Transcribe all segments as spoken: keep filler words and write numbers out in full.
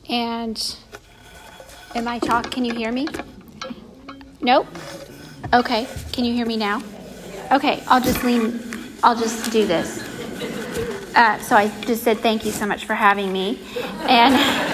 And am I talk? Can you hear me? Nope. Okay. Can you hear me now? Okay. I'll just lean. I'll just do this. Uh, so I just said thank you so much for having me. And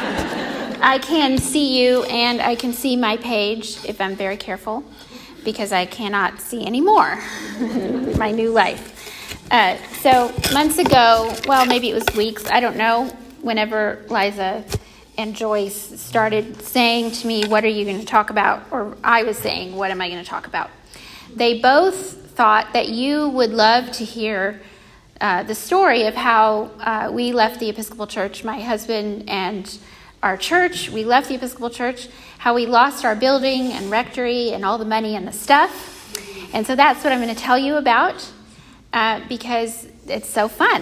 I can see you and I can see my page if I'm very careful, because I cannot see anymore. My new life. Uh, so months ago, well, maybe it was weeks, I don't know, whenever Liza and Joyce started saying to me, what are you going to talk about? Or I was saying, what am I going to talk about? They both thought that you would love to hear uh, the story of how uh, we left the Episcopal Church, my husband and our church. We left the Episcopal Church, how we lost our building and rectory and all the money and the stuff. And so that's what I'm going to tell you about. Uh, because it's so fun.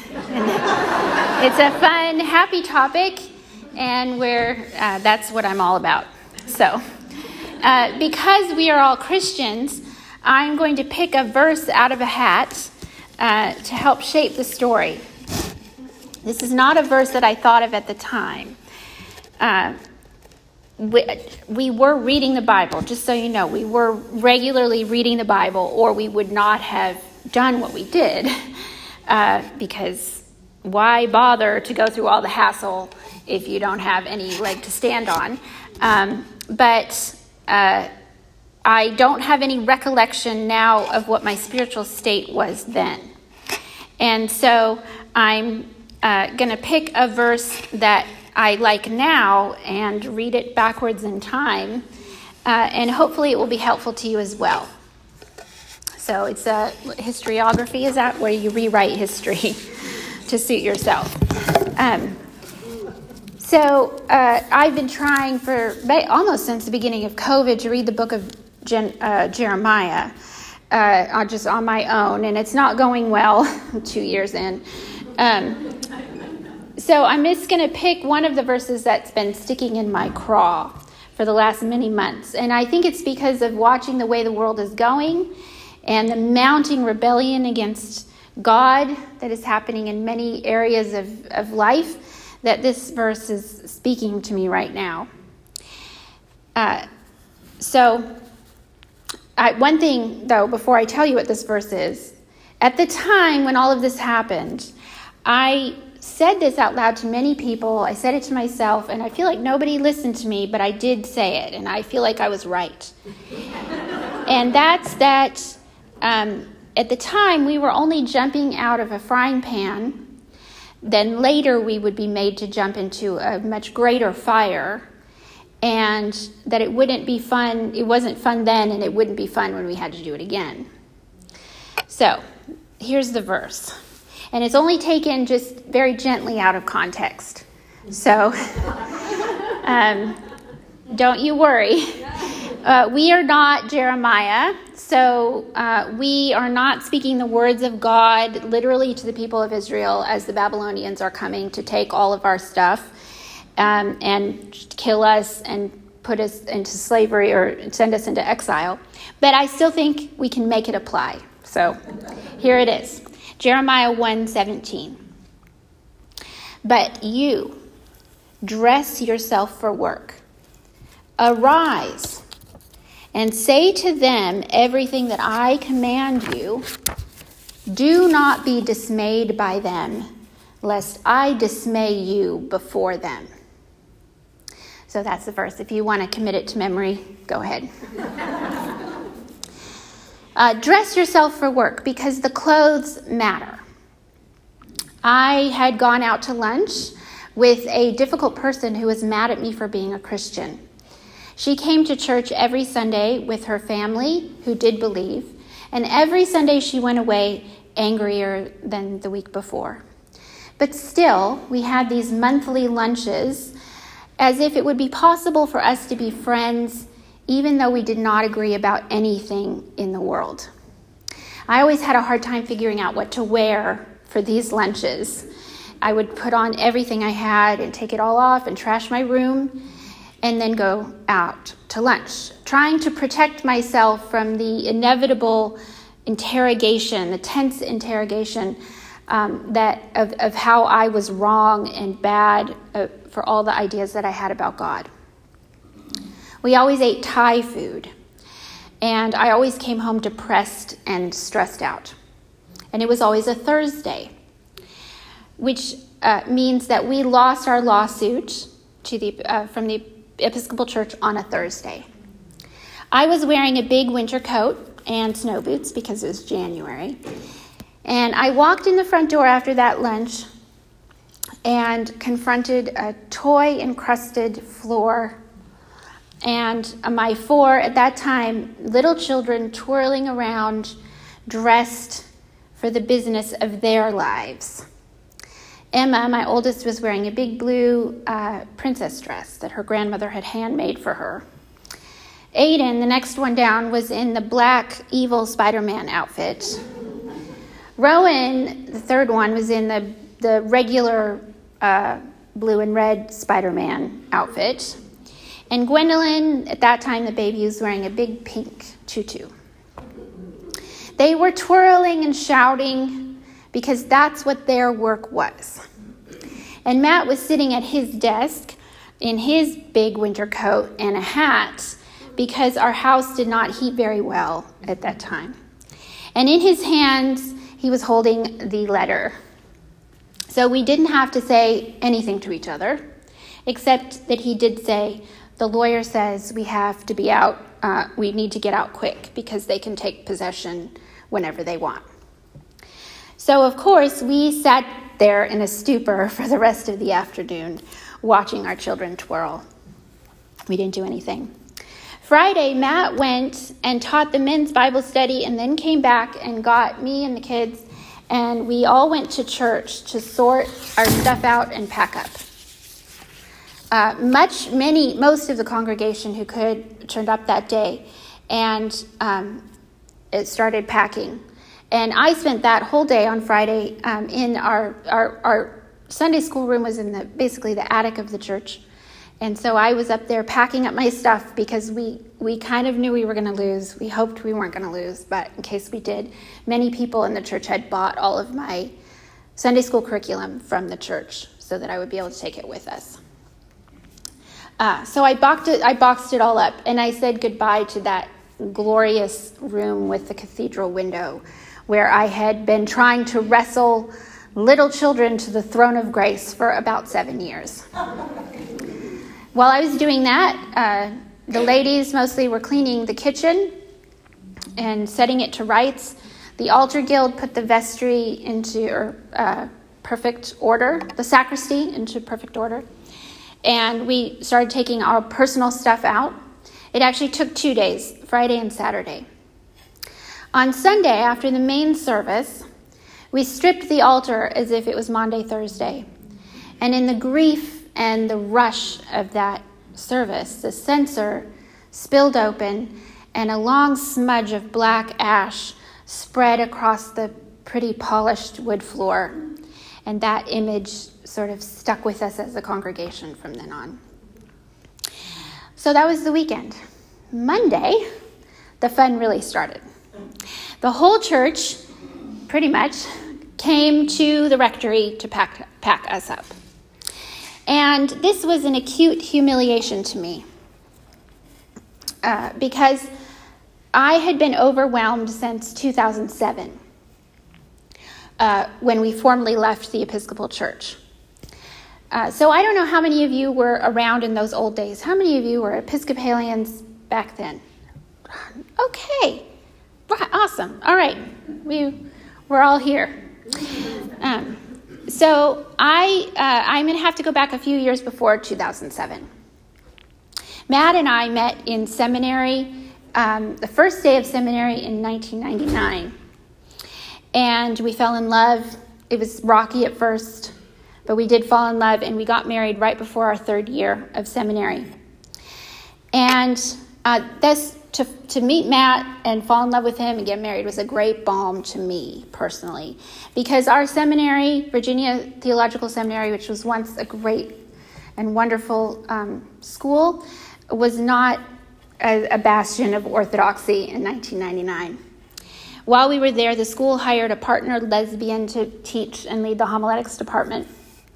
It's a fun, happy topic, and we're, uh, that's what I'm all about. So, uh, because we are all Christians, I'm going to pick a verse out of a hat uh, to help shape the story. This is not a verse that I thought of at the time. Uh, we, we were reading the Bible, just so you know. We were regularly reading the Bible, or we would not have done what we did, uh, because why bother to go through all the hassle if you don't have any leg to stand on? Um, but uh, I don't have any recollection now of what my spiritual state was then. And so I'm uh, going to pick a verse that I like now and read it backwards in time, uh, and hopefully it will be helpful to you as well. So it's a historiography, is that where you rewrite history to suit yourself? Um, so uh, I've been trying for almost since the beginning of COVID to read the book of Gen, uh, Jeremiah, uh, just on my own, and it's not going well. Two years in. Um, so I'm just going to pick one of the verses that's been sticking in my craw for the last many months, and I think it's because of watching the way the world is going and the mounting rebellion against God that is happening in many areas of, of life, that this verse is speaking to me right now. Uh, so, I, one thing, though, before I tell you what this verse is, at the time when all of this happened, I said this out loud to many people. I said it to myself, and I feel like nobody listened to me, but I did say it, and I feel like I was right. And that's that... Um, at the time, we were only jumping out of a frying pan. Then later, we would be made to jump into a much greater fire, and that it wouldn't be fun. It wasn't fun then, and it wouldn't be fun when we had to do it again. So, here's the verse. And it's only taken just very gently out of context. So, um, don't you worry. Uh, we are not Jeremiah, so uh, we are not speaking the words of God literally to the people of Israel as the Babylonians are coming to take all of our stuff um, and kill us and put us into slavery or send us into exile. But I still think we can make it apply. So here it is. Jeremiah one seventeen. But you, dress yourself for work. Arise. And say to them everything that I command you. Do not be dismayed by them, lest I dismay you before them. So that's the verse. If you want to commit it to memory, go ahead. uh, dress yourself for work, because the clothes matter. I had gone out to lunch with a difficult person who was mad at me for being a Christian. She came to church every Sunday with her family who did believe, and every Sunday she went away angrier than the week before. But still, we had these monthly lunches as if it would be possible for us to be friends even though we did not agree about anything in the world. I always had a hard time figuring out what to wear for these lunches. I would put on everything I had and take it all off and trash my room, and then go out to lunch, trying to protect myself from the inevitable interrogation, the tense interrogation um, that of, of how I was wrong and bad uh, for all the ideas that I had about God. We always ate Thai food, and I always came home depressed and stressed out. And it was always a Thursday, which uh, means that we lost our lawsuit to the uh, from the Episcopal Church on a Thursday. I was wearing a big winter coat and snow boots because it was January. And I walked in the front door after that lunch and confronted a toy-encrusted floor and my four, at that time, little children twirling around, dressed for the business of their lives. Emma, my oldest, was wearing a big blue uh, princess dress that her grandmother had handmade for her. Aiden, the next one down, was in the black evil Spider-Man outfit. Rowan, the third one, was in the, the regular uh, blue and red Spider-Man outfit. And Gwendolyn, at that time, the baby, was wearing a big pink tutu. They were twirling and shouting because that's what their work was. And Matt was sitting at his desk in his big winter coat and a hat because our house did not heat very well at that time. And in his hands, he was holding the letter. So we didn't have to say anything to each other, except that he did say, the lawyer says we have to be out, uh, we need to get out quick because they can take possession whenever they want. So, of course, we sat there in a stupor for the rest of the afternoon watching our children twirl. We didn't do anything. Friday, Matt went and taught the men's Bible study and then came back and got me and the kids, and we all went to church to sort our stuff out and pack up. Uh, much, many, most of the congregation who could turned up that day, and um, it started packing. And I spent that whole day on Friday um, in our, our our Sunday school room was in the basically the attic of the church, and so I was up there packing up my stuff because we we kind of knew we were going to lose. We hoped we weren't going to lose, but in case we did, many people in the church had bought all of my Sunday school curriculum from the church so that I would be able to take it with us. Uh, so I boxed it, I boxed it all up, and I said goodbye to that glorious room with the cathedral window where I had been trying to wrestle little children to the throne of grace for about seven years. While I was doing that, uh, the ladies mostly were cleaning the kitchen and setting it to rights. The altar guild put the vestry into uh, perfect order, the sacristy into perfect order. And we started taking our personal stuff out. It actually took two days, Friday and Saturday. On Sunday, after the main service, we stripped the altar as if it was Maundy Thursday. And in the grief and the rush of that service, the censer spilled open and a long smudge of black ash spread across the pretty polished wood floor. And that image sort of stuck with us as a congregation from then on. So that was the weekend. Monday, the fun really started. The whole church, pretty much, came to the rectory to pack, pack us up. And this was an acute humiliation to me uh, because I had been overwhelmed since two thousand seven. Uh, when we formally left the Episcopal Church. Uh, so I don't know how many of you were around in those old days. How many of you were Episcopalians back then? Okay. Awesome. All right. We, we're all here. Um, so I, uh, I'm going to have to go back a few years before two thousand seven. Matt and I met in seminary, um, the first day of seminary in nineteen ninety-nine. And we fell in love. It was rocky at first, but we did fall in love, and we got married right before our third year of seminary. And uh, this, to, to meet Matt and fall in love with him and get married was a great balm to me personally, because our seminary, Virginia Theological Seminary, which was once a great and wonderful um, school, was not a, a bastion of orthodoxy in nineteen ninety-nine. While we were there, the school hired a partner lesbian to teach and lead the homiletics department.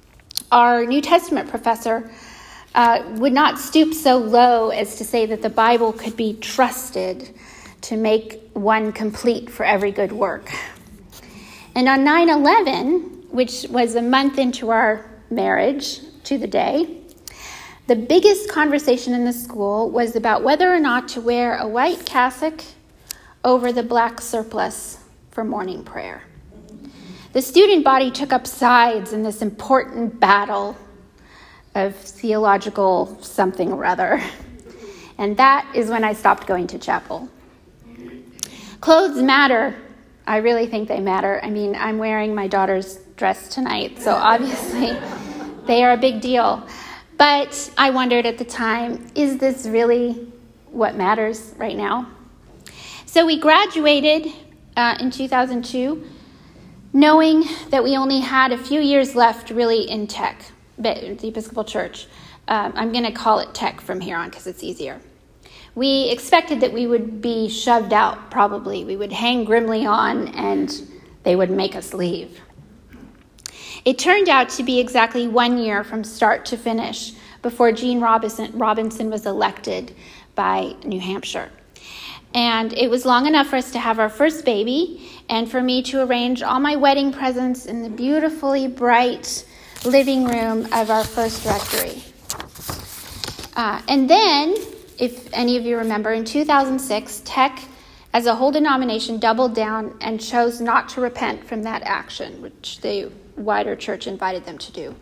our New Testament professor uh, would not stoop so low as to say that the Bible could be trusted to make one complete for every good work. And on nine eleven, which was a month into our marriage to the day, the biggest conversation in the school was about whether or not to wear a white cassock over the black surplice for morning prayer. The student body took up sides in this important battle of theological something or other. And that is when I stopped going to chapel. Clothes matter. I really think they matter. I mean, I'm wearing my daughter's dress tonight, so obviously they are a big deal. But I wondered at the time, is this really what matters right now? So we graduated uh, in two thousand two, knowing that we only had a few years left really in tech, the Episcopal Church. Um, I'm going to call it tech from here on because it's easier. We expected that we would be shoved out, probably. We would hang grimly on and they would make us leave. It turned out to be exactly one year from start to finish before Gene Robinson, Robinson was elected by New Hampshire. And it was long enough for us to have our first baby and for me to arrange all my wedding presents in the beautifully bright living room of our first rectory. Uh, and then, if any of you remember, in two thousand six, Tech, as a whole denomination, doubled down and chose not to repent from that action, which the wider church invited them to do.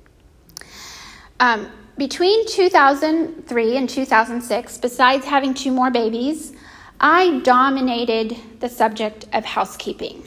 Um, between two thousand three and two thousand six, besides having two more babies, I dominated the subject of housekeeping.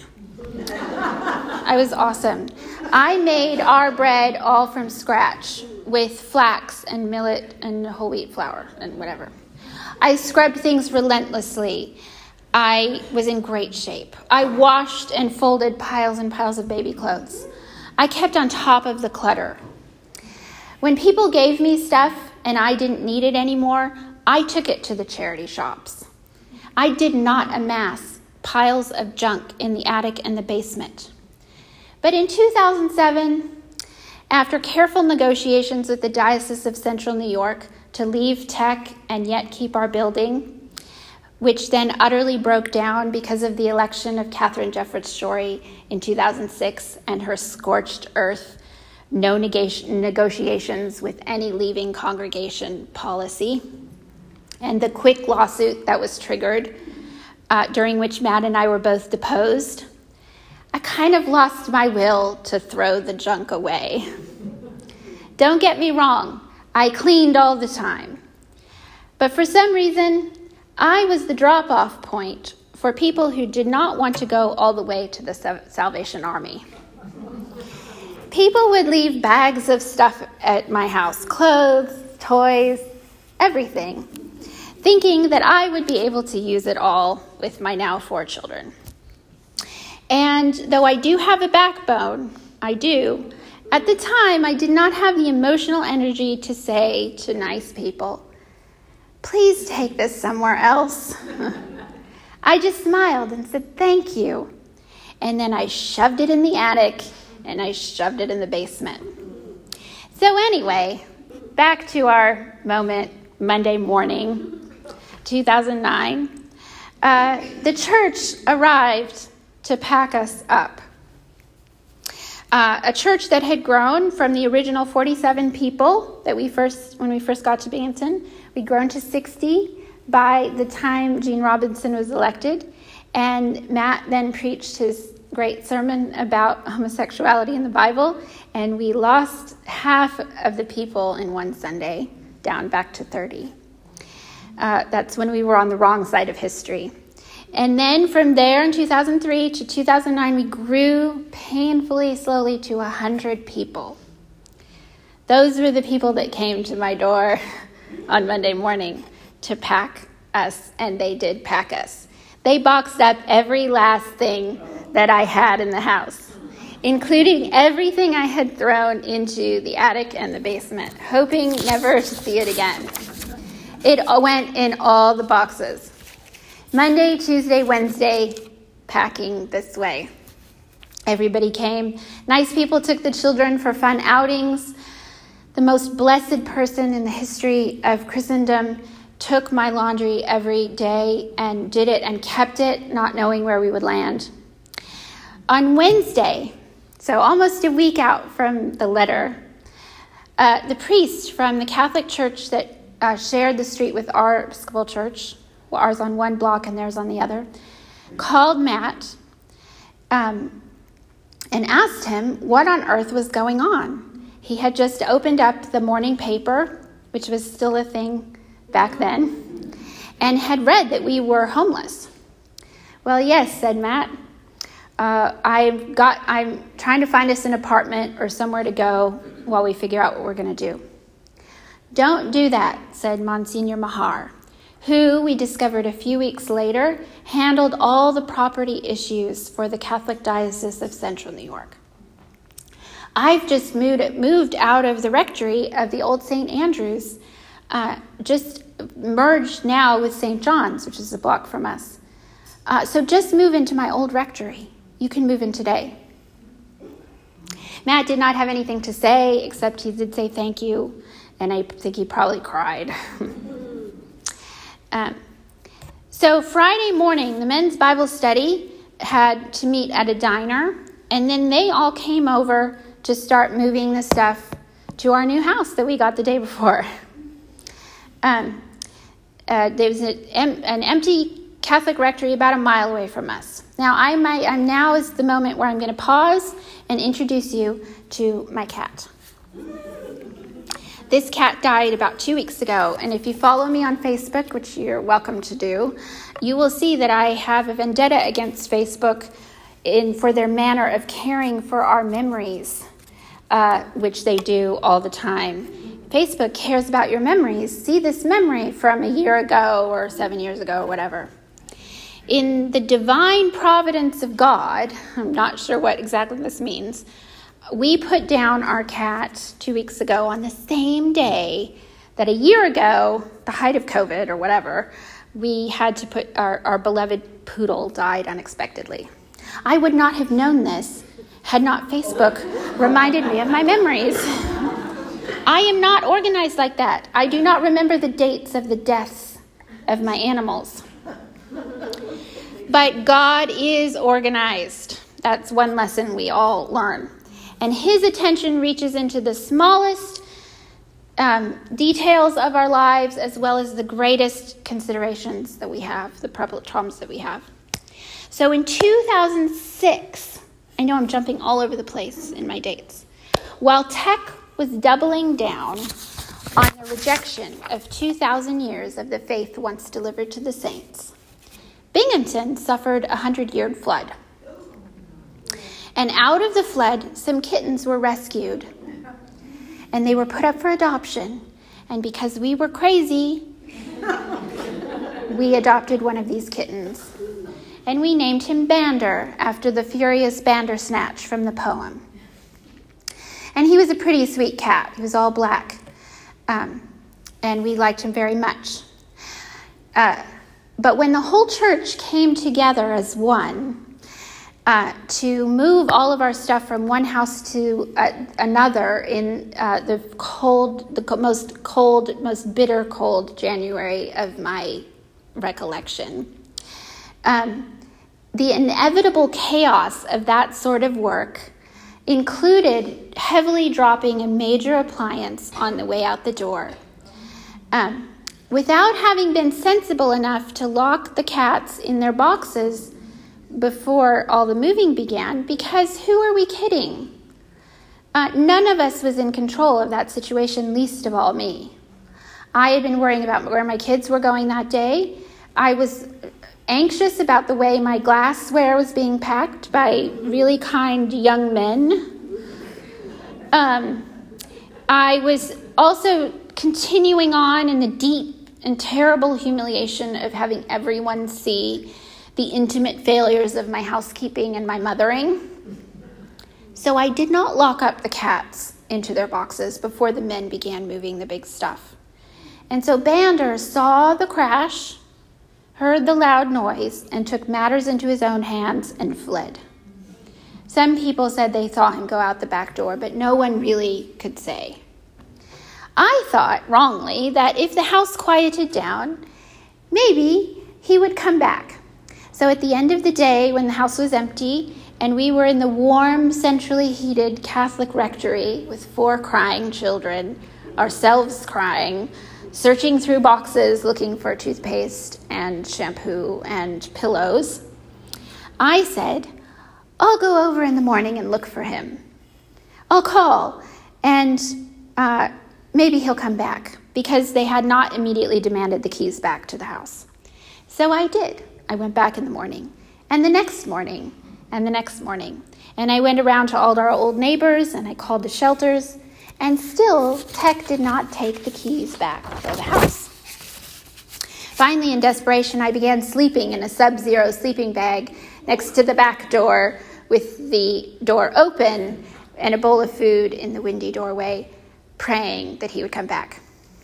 I was awesome. I made our bread all from scratch with flax and millet and whole wheat flour and whatever. I scrubbed things relentlessly. I was in great shape. I washed and folded piles and piles of baby clothes. I kept on top of the clutter. When people gave me stuff and I didn't need it anymore, I took it to the charity shops. I did not amass piles of junk in the attic and the basement. But in two thousand seven, after careful negotiations with the Diocese of Central New York to leave Tech and yet keep our building, which then utterly broke down because of the election of Katharine Jefferts Schori in two thousand six and her scorched earth, no negation, negotiations with any leaving congregation policy, and the quick lawsuit that was triggered, uh, during which Matt and I were both deposed, I kind of lost my will to throw the junk away. Don't get me wrong, I cleaned all the time. But for some reason, I was the drop-off point for people who did not want to go all the way to the Salvation Army. People would leave bags of stuff at my house, clothes, toys, everything, thinking that I would be able to use it all with my now four children. And though I do have a backbone, I do, at the time I did not have the emotional energy to say to nice people, please take this somewhere else. I just smiled and said, thank you. And then I shoved it in the attic and I shoved it in the basement. So anyway, back to our moment, Monday morning, two thousand nine. Uh, the church arrived to pack us up. Uh, a church that had grown from the original forty-seven people that we first, when we first got to Binghamton, we'd grown to sixty by the time Gene Robinson was elected. And Matt then preached his great sermon about homosexuality in the Bible, and we lost half of the people in one Sunday, down back to thirty. Uh, that's when we were on the wrong side of history. And then from there in two thousand three to two thousand nine, we grew painfully slowly to one hundred people. Those were the people that came to my door on Monday morning to pack us, and they did pack us. They boxed up every last thing that I had in the house, including everything I had thrown into the attic and the basement, hoping never to see it again. It went in all the boxes. Monday, Tuesday, Wednesday, packing this way. Everybody came. Nice people took the children for fun outings. The most blessed person in the history of Christendom took my laundry every day and did it and kept it, not knowing where we would land. On Wednesday, so almost a week out from the letter, uh, the priest from the Catholic Church that uh, shared the street with our Episcopal Church, well, ours on one block and theirs on the other, called Matt um, and asked him what on earth was going on. He had just opened up the morning paper, which was still a thing back then, and had read that we were homeless. Well, yes, said Matt. Uh, I've got, I'm trying to find us an apartment or somewhere to go while we figure out what we're going to do. Don't do that, said Monsignor Mahar, who, we discovered a few weeks later, handled all the property issues for the Catholic Diocese of Central New York. I've just moved, moved out of the rectory of the old Saint Andrews, uh, just merged now with Saint John's, which is a block from us. Uh, so just move into my old rectory. You can move in today. Matt did not have anything to say, except he did say thank you, and I think he probably cried. um, so Friday morning, the men's Bible study had to meet at a diner, and then they all came over to start moving the stuff to our new house that we got the day before. Um, uh, there was a, an empty Catholic rectory about a mile away from us. Now, I might, I'm now is the moment where I'm going to pause and introduce you to my cat. This cat died about two weeks ago, and if you follow me on Facebook, which you're welcome to do, you will see that I have a vendetta against Facebook in for their manner of caring for our memories, uh, which they do all the time. Facebook cares about your memories. See this memory from a year ago or seven years ago or whatever. In the divine providence of God, I'm not sure what exactly this means, we put down our cat two weeks ago on the same day that a year ago, the height of COVID or whatever, we had to put our, our beloved poodle died unexpectedly. I would not have known this had not Facebook reminded me of my memories. I am not organized like that. I do not remember the dates of the deaths of my animals. But God is organized. That's one lesson we all learn. And his attention reaches into the smallest um, details of our lives as well as the greatest considerations that we have, the problems that we have. So in two thousand six, I know I'm jumping all over the place in my dates, while tech was doubling down on the rejection of two thousand years of the faith once delivered to the saints, Binghamton suffered a hundred-year flood. And out of the flood, some kittens were rescued. And they were put up for adoption. And because we were crazy, we adopted one of these kittens. And we named him Bander, after the furious Bandersnatch from the poem. And he was a pretty sweet cat. He was all black. Um, and we liked him very much. Uh, but when the whole church came together as one, Uh, to move all of our stuff from one house to uh, another in uh, the cold, the most cold, most bitter cold January of my recollection. Um, the inevitable chaos of that sort of work included heavily dropping a major appliance on the way out the door. Um, without having been sensible enough to lock the cats in their boxes before all the moving began, because who are we kidding? Uh, none of us was in control of that situation, least of all me. I had been worrying about where my kids were going that day. I was anxious about the way my glassware was being packed by really kind young men. Um, I was also continuing on in the deep and terrible humiliation of having everyone see the intimate failures of my housekeeping and my mothering. So I did not lock up the cats into their boxes before the men began moving the big stuff. And so Bander saw the crash, heard the loud noise, and took matters into his own hands and fled. Some people said they saw him go out the back door, but no one really could say. I thought, wrongly, that if the house quieted down, maybe he would come back. So at the end of the day, when the house was empty and we were in the warm, centrally heated Catholic rectory with four crying children, ourselves crying, searching through boxes looking for toothpaste and shampoo and pillows, I said, I'll go over in the morning and look for him. I'll call, and uh, maybe he'll come back, because they had not immediately demanded the keys back to the house. So I did. I went back in the morning, and the next morning, and the next morning. And I went around to all our old neighbors, and I called the shelters, and still Tech did not take the keys back for the house. Finally, in desperation, I began sleeping in a sub-zero sleeping bag next to the back door with the door open and a bowl of food in the windy doorway, praying that he would come back.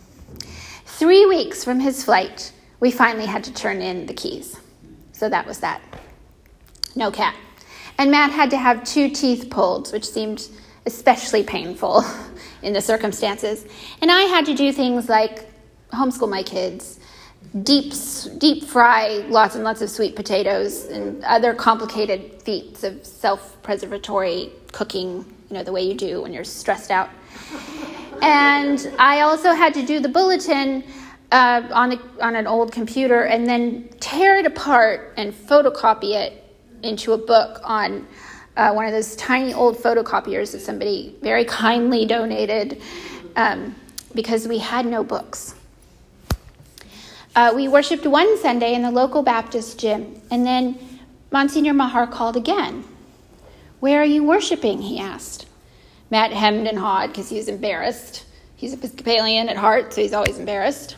Three weeks from his flight, we finally had to turn in the keys. So that was that. No cat. And Matt had to have two teeth pulled, which seemed especially painful in the circumstances. And I had to do things like homeschool my kids, deep deep fry lots and lots of sweet potatoes, and other complicated feats of self-preservatory cooking, you know, the way you do when you're stressed out. And I also had to do the bulletin uh, on, a, on an old computer and then tear it apart and photocopy it into a book on uh, one of those tiny old photocopiers that somebody very kindly donated um, because we had no books. Uh, we worshipped one Sunday in the local Baptist gym, and then Monsignor Mahar called again. Where are you worshiping? He asked. Matt hemmed and hawed because he was embarrassed. He's Episcopalian at heart, so he's always embarrassed.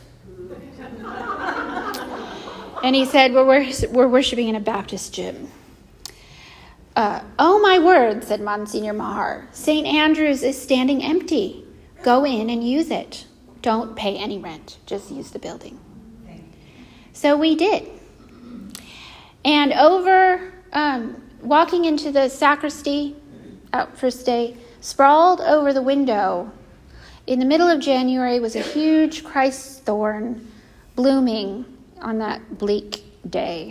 And he said, we're, we're worshiping in a Baptist gym. Uh, oh, my word, said Monsignor Mahar. Saint Andrew's is standing empty. Go in and use it. Don't pay any rent. Just use the building. So we did. And over, um, walking into the sacristy, out first day, sprawled over the window, in the middle of January was a huge Christ thorn blooming on that bleak day.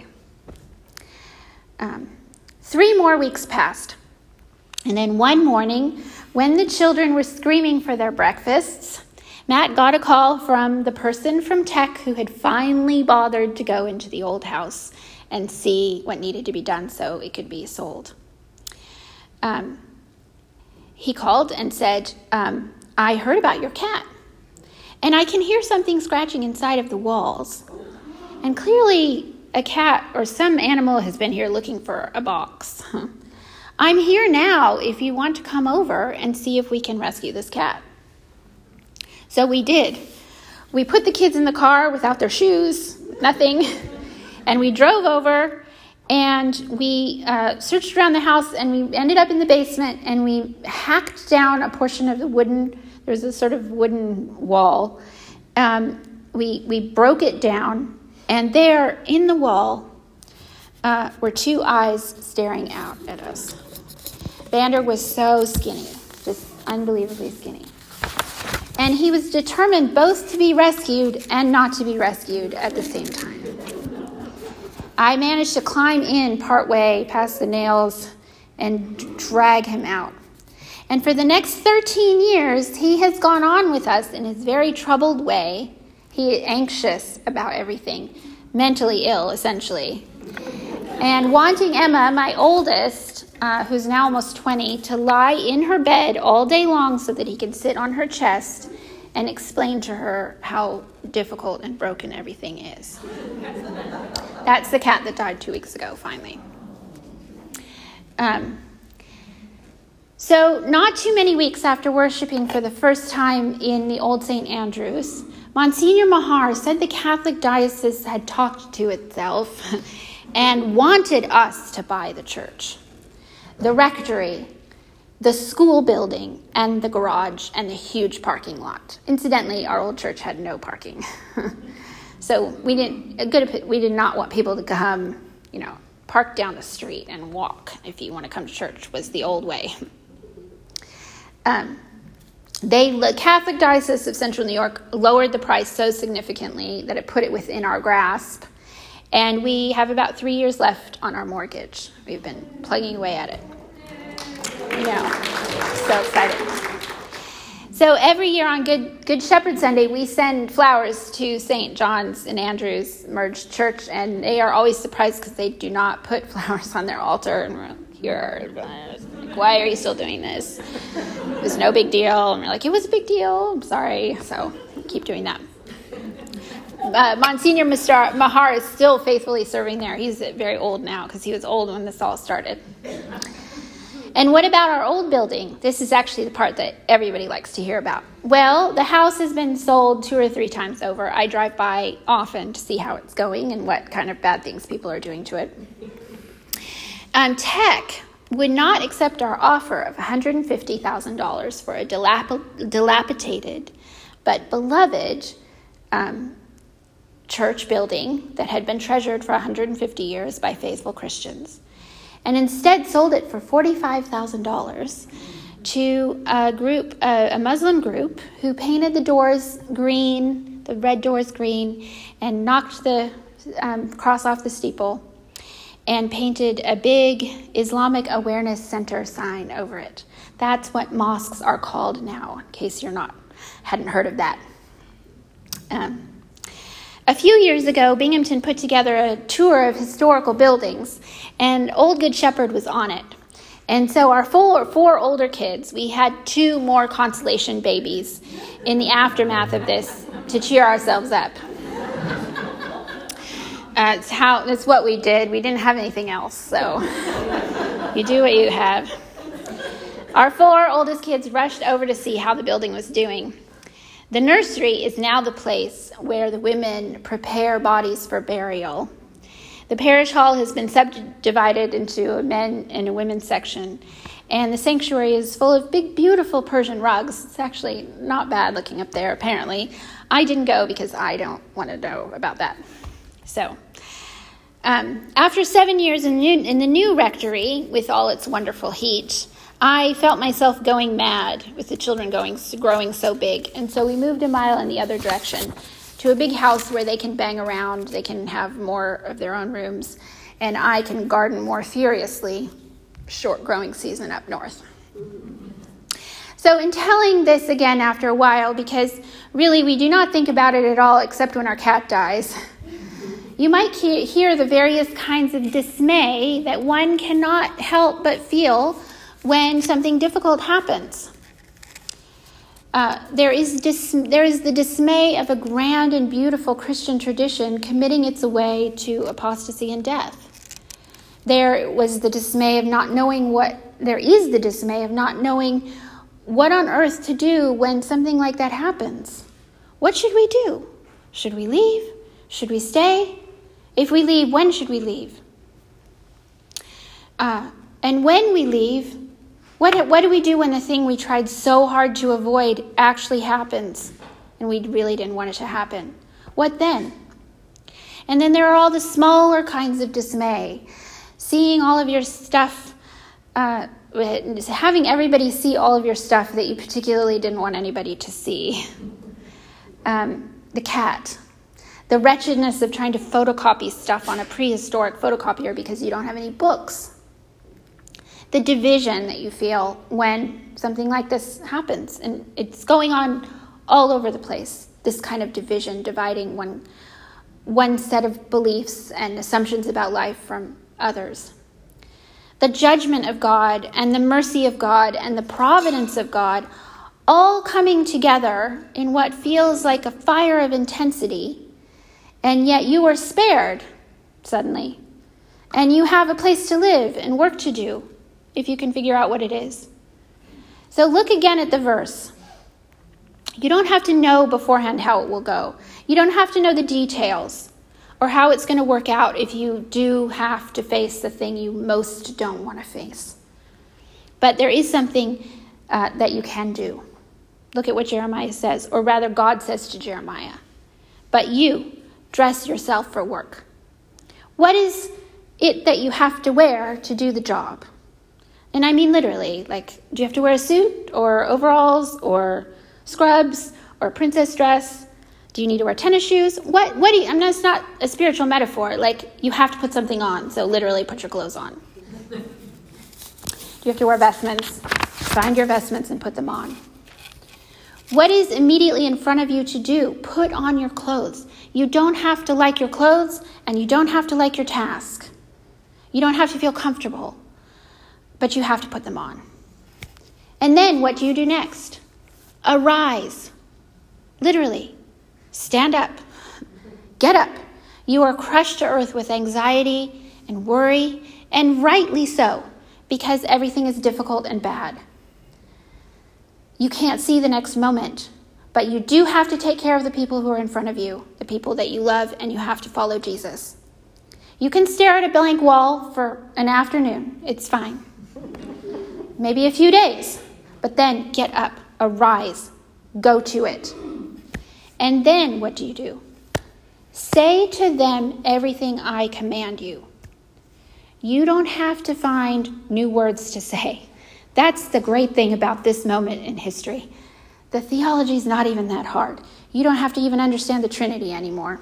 Um, three more weeks passed. And then one morning, when the children were screaming for their breakfasts, Matt got a call from the person from Tech who had finally bothered to go into the old house and see what needed to be done so it could be sold. Um, he called and said, um, I heard about your cat, and I can hear something scratching inside of the walls. And clearly a cat or some animal has been here looking for a box. I'm here now if you want to come over and see if we can rescue this cat. So we did. We put the kids in the car without their shoes, nothing, and we drove over, and we uh, searched around the house, and we ended up in the basement, and we hacked down a portion of the wooden, there's a sort of wooden wall. Um, we, we broke it down, and there in the wall uh, were two eyes staring out at us. Vander was so skinny, just unbelievably skinny. And he was determined both to be rescued and not to be rescued at the same time. I managed to climb in partway past the nails and drag him out. And for the next thirteen years, he has gone on with us in his very troubled way. He is anxious about everything, mentally ill, essentially. And wanting Emma, my oldest, uh, who's now almost twenty, to lie in her bed all day long so that he can sit on her chest and explain to her how difficult and broken everything is. That's the cat that died two weeks ago, finally. Um, so not too many weeks after worshiping for the first time in the old Saint Andrew's, Monsignor Mahar said the Catholic diocese had talked to itself and wanted us to buy the church, the rectory, the school building, and the garage, and the huge parking lot. Incidentally, our old church had no parking. So we didn't, a good, we did not want people to come, you know, park down the street and walk if you want to come to church, was the old way. Um, they, the Catholic Diocese of Central New York lowered the price so significantly that it put it within our grasp. And we have about three years left on our mortgage. We've been plugging away at it. I know, so excited. So every year on Good Good Shepherd Sunday, we send flowers to Saint John's and Andrew's Merged Church, and they are always surprised because they do not put flowers on their altar. And we're like, You're, like, why are you still doing this? It was no big deal. And we're like, it was a big deal. I'm sorry. So keep doing that. Uh, Monsignor Mastar- Mahar is still faithfully serving there. He's very old now because he was old when this all started. And what about our old building? This is actually the part that everybody likes to hear about. Well, the house has been sold two or three times over. I drive by often to see how it's going and what kind of bad things people are doing to it. Um, Tech would not accept our offer of one hundred fifty thousand dollars for a dilap- dilapidated but beloved um, church building that had been treasured for one hundred fifty years by faithful Christians, and instead sold it for forty-five thousand dollars to a group, a, a Muslim group, who painted the doors green, the red doors green, and knocked the um, cross off the steeple, and painted a big Islamic Awareness Center sign over it. That's what mosques are called now, in case you're not hadn't heard of that. Um, A few years ago, Binghamton put together a tour of historical buildings, and Old Good Shepherd was on it. And so our four, four older kids, we had two more consolation babies in the aftermath of this to cheer ourselves up. Uh, it's how, that's what we did. We didn't have anything else, so you do what you have. Our four oldest kids rushed over to see how the building was doing. The nursery is now the place where the women prepare bodies for burial. The parish hall has been subdivided into a men and a women's section, and the sanctuary is full of big, beautiful Persian rugs. It's actually not bad looking up there, apparently. I didn't go because I don't want to know about that. So, um, after seven years in, new, in the new rectory, with all its wonderful heat, I felt myself going mad with the children going growing so big. And so we moved a mile in the other direction to a big house where they can bang around, they can have more of their own rooms, and I can garden more furiously, short growing season up north. So in telling this again after a while, because really we do not think about it at all except when our cat dies, you might he- hear the various kinds of dismay that one cannot help but feel when something difficult happens. Uh, there is dis- there is the dismay of a grand and beautiful Christian tradition committing its way to apostasy and death. There was the dismay of not knowing what, there is the dismay of not knowing what on earth to do when something like that happens. What should we do? Should we leave? Should we stay? If we leave, when should we leave? Uh, and when we leave, What, what do we do when the thing we tried so hard to avoid actually happens and we really didn't want it to happen? What then? And then there are all the smaller kinds of dismay. Seeing all of your stuff, uh, having everybody see all of your stuff that you particularly didn't want anybody to see. Um, the cat. The wretchedness of trying to photocopy stuff on a prehistoric photocopier because you don't have any books. The division that you feel when something like this happens. And it's going on all over the place, this kind of division, dividing one, one set of beliefs and assumptions about life from others. The judgment of God and the mercy of God and the providence of God all coming together in what feels like a fire of intensity, and yet you are spared suddenly. And you have a place to live and work to do, if you can figure out what it is. So look again at the verse. You don't have to know beforehand how it will go. You don't have to know the details or how it's going to work out if you do have to face the thing you most don't want to face. But there is something uh, that you can do. Look at what Jeremiah says, or rather God says to Jeremiah. But you, dress yourself for work. What is it that you have to wear to do the job. And I mean literally, like, do you have to wear a suit or overalls or scrubs or a princess dress? Do you need to wear tennis shoes? What, what do you, I mean, it's not a spiritual metaphor. Like, you have to put something on. So literally put your clothes on. Do you have to wear vestments? Find your vestments and put them on. What is immediately in front of you to do? Put on your clothes. You don't have to like your clothes, and you don't have to like your task. You don't have to feel comfortable, but you have to put them on. And then what do you do next? Arise. Literally. Stand up. Get up. You are crushed to earth with anxiety and worry, and rightly so, because everything is difficult and bad. You can't see the next moment, but you do have to take care of the people who are in front of you, the people that you love, and you have to follow Jesus. You can stare at a blank wall for an afternoon. It's fine. Maybe a few days, but then get up, arise, go to it. And then what do you do? Say to them everything I command you. You don't have to find new words to say. That's the great thing about this moment in history. The theology is not even that hard. You don't have to even understand the Trinity anymore.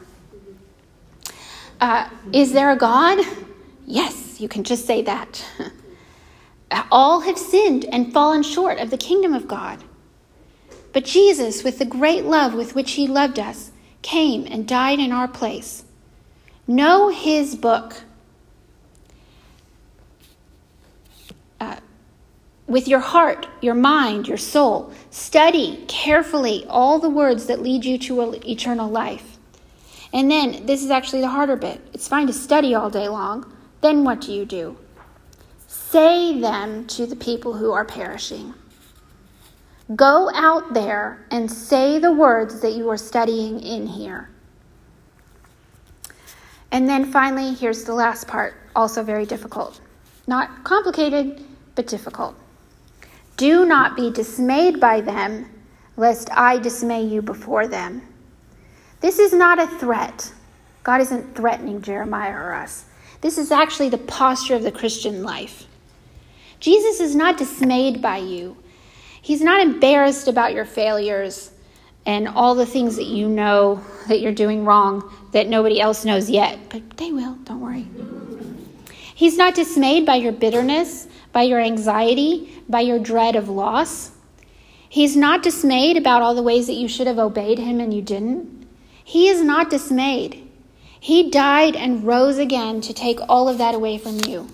Uh, is there a God? Yes, you can just say that. All have sinned and fallen short of the kingdom of God. But Jesus, with the great love with which he loved us, came and died in our place. Know his book. Uh, with your heart, your mind, your soul, study carefully all the words that lead you to eternal life. And then, this is actually the harder bit. It's fine to study all day long. Then what do you do? Say them to the people who are perishing. Go out there and say the words that you are studying in here. And then finally, here's the last part, also very difficult. Not complicated, but difficult. Do not be dismayed by them, lest I dismay you before them. This is not a threat. God isn't threatening Jeremiah or us. This is actually the posture of the Christian life. Jesus is not dismayed by you. He's not embarrassed about your failures and all the things that you know that you're doing wrong that nobody else knows yet. But they will, don't worry. He's not dismayed by your bitterness, by your anxiety, by your dread of loss. He's not dismayed about all the ways that you should have obeyed him and you didn't. He is not dismayed. He died and rose again to take all of that away from you.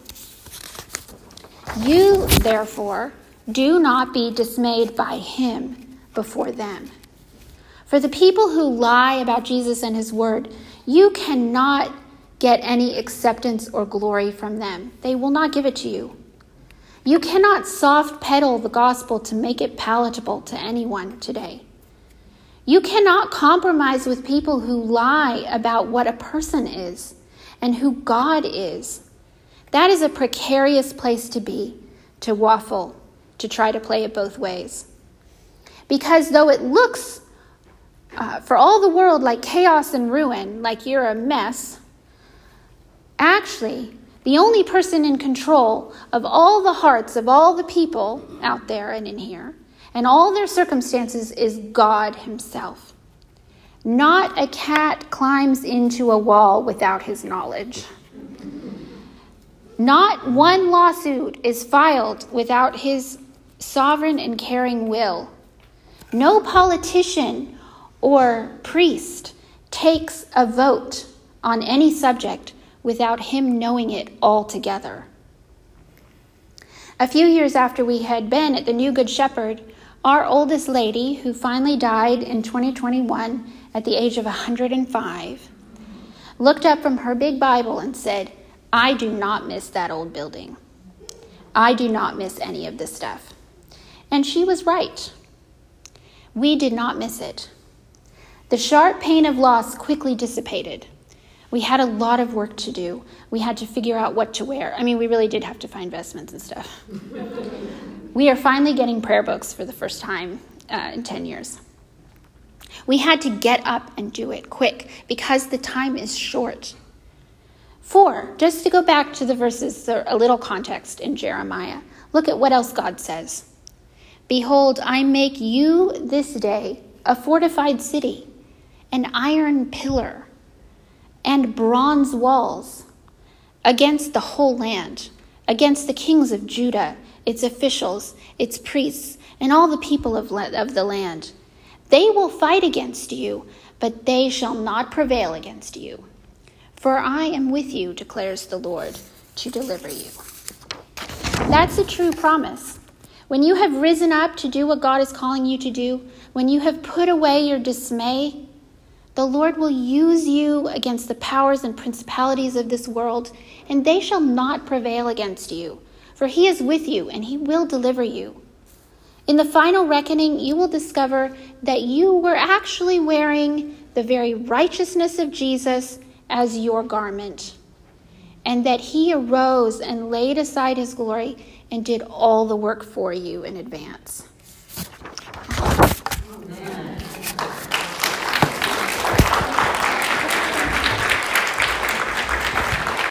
You, therefore, do not be dismayed by him before them. For the people who lie about Jesus and his word, you cannot get any acceptance or glory from them. They will not give it to you. You cannot soft pedal the gospel to make it palatable to anyone today. You cannot compromise with people who lie about what a person is and who God is. That is a precarious place to be, to waffle, to try to play it both ways. Because though it looks uh, for all the world like chaos and ruin, like you're a mess, actually, the only person in control of all the hearts of all the people out there and in here, and all their circumstances, is God himself. Not a cat climbs into a wall without his knowledge. Not one lawsuit is filed without his sovereign and caring will. No politician or priest takes a vote on any subject without him knowing it altogether. A few years after we had been at the New Good Shepherd, our oldest lady, who finally died in twenty twenty-one at the age of one hundred five, looked up from her big Bible and said, I do not miss that old building. I do not miss any of this stuff. And she was right. We did not miss it. The sharp pain of loss quickly dissipated. We had a lot of work to do. We had to figure out what to wear. I mean, we really did have to find vestments and stuff. We are finally getting prayer books for the first time uh, in ten years. We had to get up and do it quick because the time is short. For, just to go back to the verses, a little context in Jeremiah, look at what else God says. Behold, I make you this day a fortified city, an iron pillar, and bronze walls against the whole land, against the kings of Judah, its officials, its priests, and all the people of, of the land. They will fight against you, but they shall not prevail against you. For I am with you, declares the Lord, to deliver you. That's a true promise. When you have risen up to do what God is calling you to do, when you have put away your dismay, the Lord will use you against the powers and principalities of this world, and they shall not prevail against you. For he is with you, and he will deliver you. In the final reckoning, you will discover that you were actually wearing the very righteousness of Jesus as your garment, and that he arose and laid aside his glory and did all the work for you in advance. Amen.